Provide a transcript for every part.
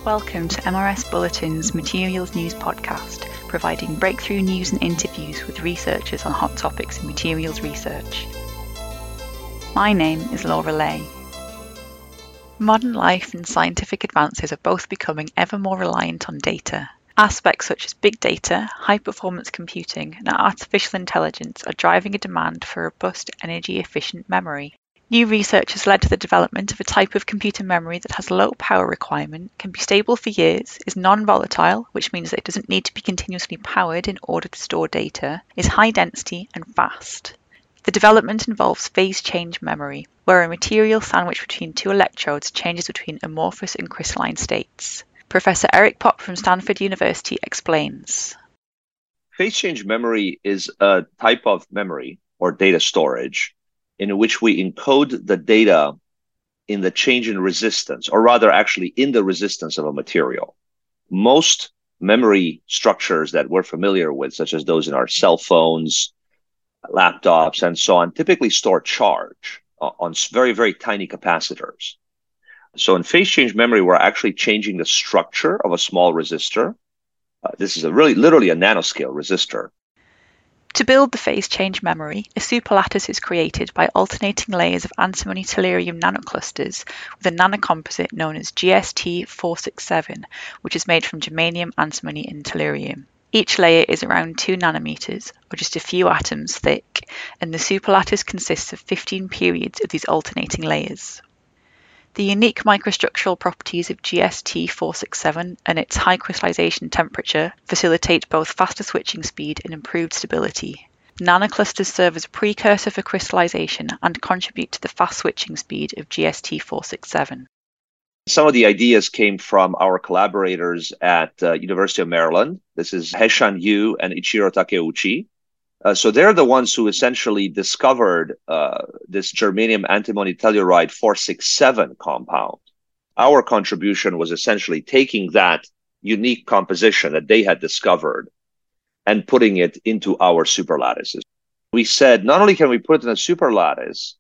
Welcome to MRS Bulletin's Materials News Podcast, providing breakthrough news and interviews with researchers on hot topics in materials research. My name is Laura Lay. Modern life and scientific advances are both becoming ever more reliant on data. Aspects such as big data, high-performance computing, and artificial intelligence are driving a demand for robust, energy-efficient memory. New research has led to the development of a type of computer memory that has low power requirement, can be stable for years, is non-volatile, which means that it doesn't need to be continuously powered in order to store data, is high density and fast. The development involves phase change memory, where a material sandwiched between two electrodes changes between amorphous and crystalline states. Professor Eric Popp from Stanford University explains. Phase change memory is a type of memory or data storage in which we encode the data in the change in resistance, or rather actually in the resistance of a material. Most memory structures that we're familiar with, such as those in our cell phones, laptops, and so on, typically store charge on very, very tiny capacitors. So in phase change memory, we're actually changing the structure of a small resistor. This is literally a nanoscale resistor. To build the phase change memory, a superlattice is created by alternating layers of antimony tellurium nanoclusters with a nanocomposite known as GST467, which is made from germanium, antimony, and tellurium. Each layer is around 2 nanometers, or just a few atoms thick, and the superlattice consists of 15 periods of these alternating layers. The unique microstructural properties of GST467 and its high crystallization temperature facilitate both faster switching speed and improved stability. Nanoclusters serve as a precursor for crystallization and contribute to the fast switching speed of GST467. Some of the ideas came from our collaborators at University of Maryland. This is Haeshan Yu and Ichiro Takeuchi. So they're the ones who essentially discovered this germanium antimony telluride 467 compound. Our contribution was essentially taking that unique composition that they had discovered and putting it into our superlattices. We said, not only can we put it in a superlattice,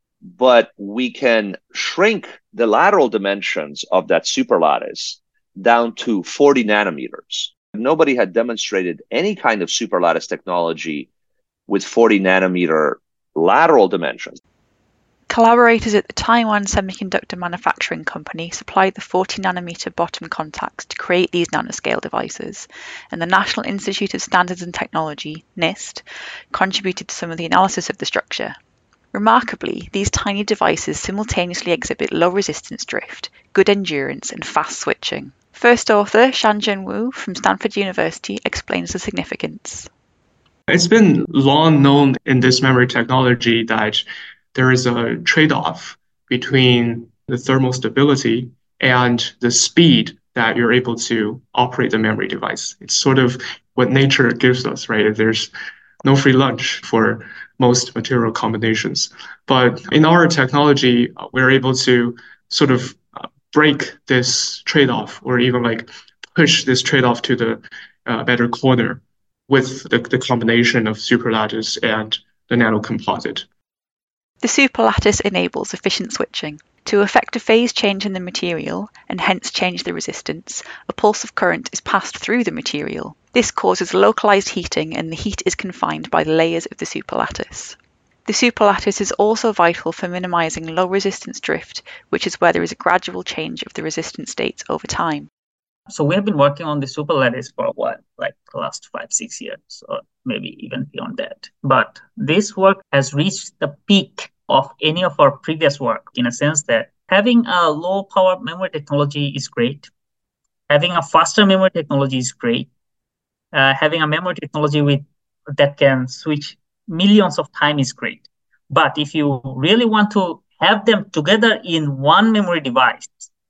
but we can shrink the lateral dimensions of that superlattice down to 40 nanometers. Nobody had demonstrated any kind of superlattice technology with 40 nanometer lateral dimensions. Collaborators at the Taiwan Semiconductor Manufacturing Company supplied the 40 nanometer bottom contacts to create these nanoscale devices, and the National Institute of Standards and Technology, NIST, contributed to some of the analysis of the structure. Remarkably, these tiny devices simultaneously exhibit low resistance drift, good endurance, and fast switching. First author, Shanzhen Wu from Stanford University explains the significance. It's been long known in this memory technology that there is a trade-off between the thermal stability and the speed that you're able to operate the memory device. It's sort of what nature gives us, right? There's no free lunch for most material combinations. But in our technology, we're able to sort of break this trade-off, or even push this trade-off to the better corner with the combination of superlattice and the nanocomposite. The superlattice enables efficient switching. To effect a phase change in the material, and hence change the resistance, a pulse of current is passed through the material. This causes localized heating, and the heat is confined by the layers of the superlattice. The superlattice is also vital for minimizing low resistance drift, which is where there is a gradual change of the resistance states over time. So we have been working on the superlattice for a while, like the last 5-6 years, or maybe even beyond that. But this work has reached the peak of any of our previous work, in a sense that having a low power memory technology is great. Having a faster memory technology is great. Having a memory technology that can switch millions of times is great. But if you really want to have them together in one memory device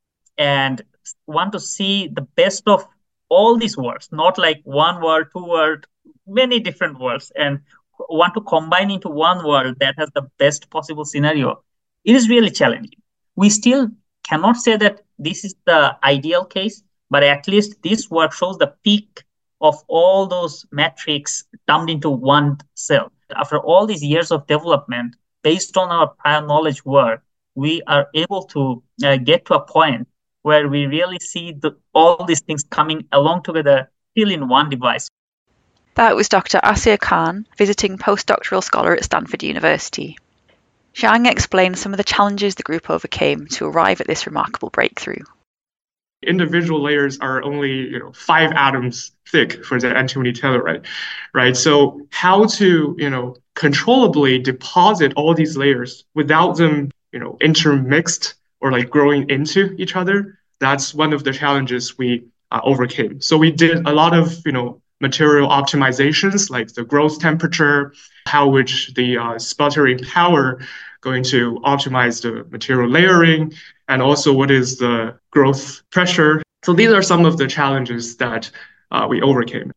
and want to see the best of all these worlds, not like one world, two worlds, many different worlds, and want to combine into one world that has the best possible scenario, it is really challenging. We still cannot say that this is the ideal case, but at least this work shows the peak of all those metrics dumped into one cell. After all these years of development, based on our prior knowledge work, we are able to get to a point where we really see all these things coming along together still in one device. That was Dr. Asir Khan, visiting postdoctoral scholar at Stanford University. Zhang explained some of the challenges the group overcame to arrive at this remarkable breakthrough. Individual layers are only 5 atoms thick for the antimony telluride, right? So how to controllably deposit all these layers without them intermixed or like growing into each other, that's one of the challenges we overcame. So we did a lot of material optimizations, like the growth temperature, how which the sputtering power going to optimize the material layering, and also what is the growth pressure. So these are some of the challenges that we overcame.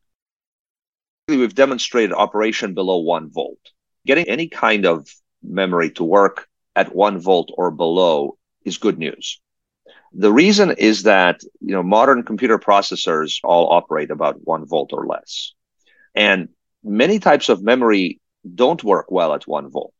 We've demonstrated operation below 1 volt. Getting any kind of memory to work at 1 volt or below is good news. The reason is that modern computer processors all operate about 1 volt or less. And many types of memory don't work well at 1 volt.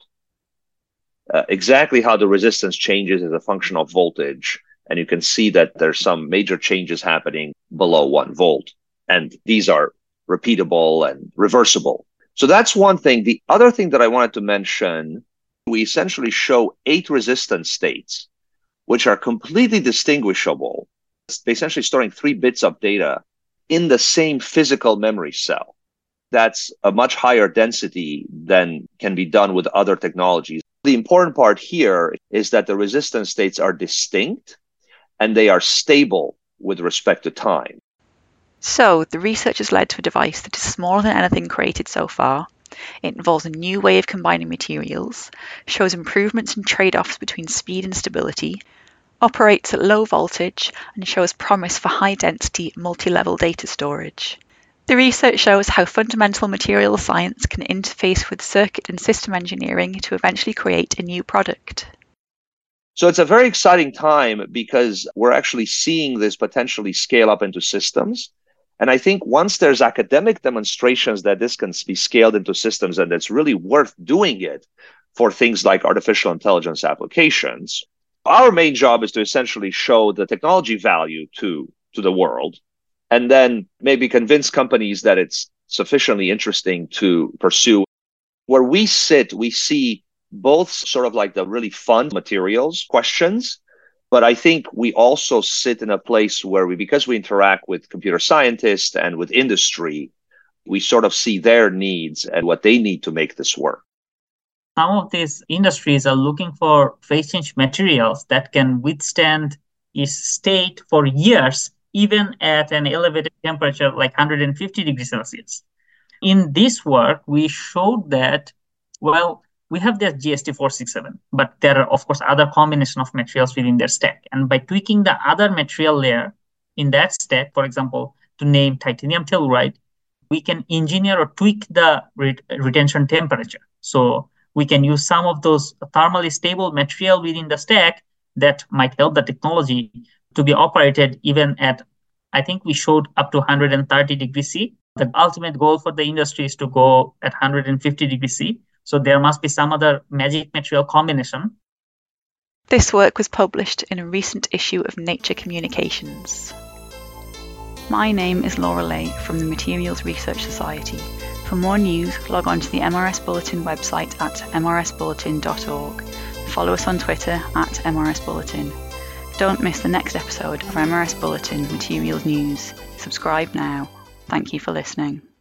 Exactly how the resistance changes is a function of voltage. And you can see that there's some major changes happening below 1 volt. And these are repeatable and reversible. So that's one thing. The other thing that I wanted to mention, we essentially show 8 resistance states, which are completely distinguishable. They're essentially storing 3 bits of data in the same physical memory cell. That's a much higher density than can be done with other technologies. The important part here is that the resistance states are distinct and they are stable with respect to time. So, the research has led to a device that is smaller than anything created so far. It involves a new way of combining materials, shows improvements in trade-offs between speed and stability, operates at low voltage, and shows promise for high-density, multi-level data storage. The research shows how fundamental material science can interface with circuit and system engineering to eventually create a new product. So it's a very exciting time because we're actually seeing this potentially scale up into systems. And I think once there's academic demonstrations that this can be scaled into systems and it's really worth doing it for things like artificial intelligence applications, our main job is to essentially show the technology value to the world, and then maybe convince companies that it's sufficiently interesting to pursue. Where we sit, we see both sort of like the really fun materials questions, but I think we also sit in a place where because we interact with computer scientists and with industry, we sort of see their needs and what they need to make this work. Some of these industries are looking for phase change materials that can withstand its state for years, even at an elevated temperature like 150 degrees Celsius. In this work, we showed that, we have this GST467, but there are, of course, other combination of materials within their stack. And by tweaking the other material layer in that stack, for example, to name titanium telluride, we can engineer or tweak the retention temperature. So we can use some of those thermally stable material within the stack that might help the technology to be operated even at, I think we showed up to 130 degrees C. The ultimate goal for the industry is to go at 150 degrees C. So there must be some other magic material combination. This work was published in a recent issue of Nature Communications. My name is Laura Lay from the Materials Research Society. For more news, log on to the MRS Bulletin website at mrsbulletin.org. Follow us on Twitter at MRS Bulletin. Don't miss the next episode of MRS Bulletin Materials News. Subscribe now. Thank you for listening.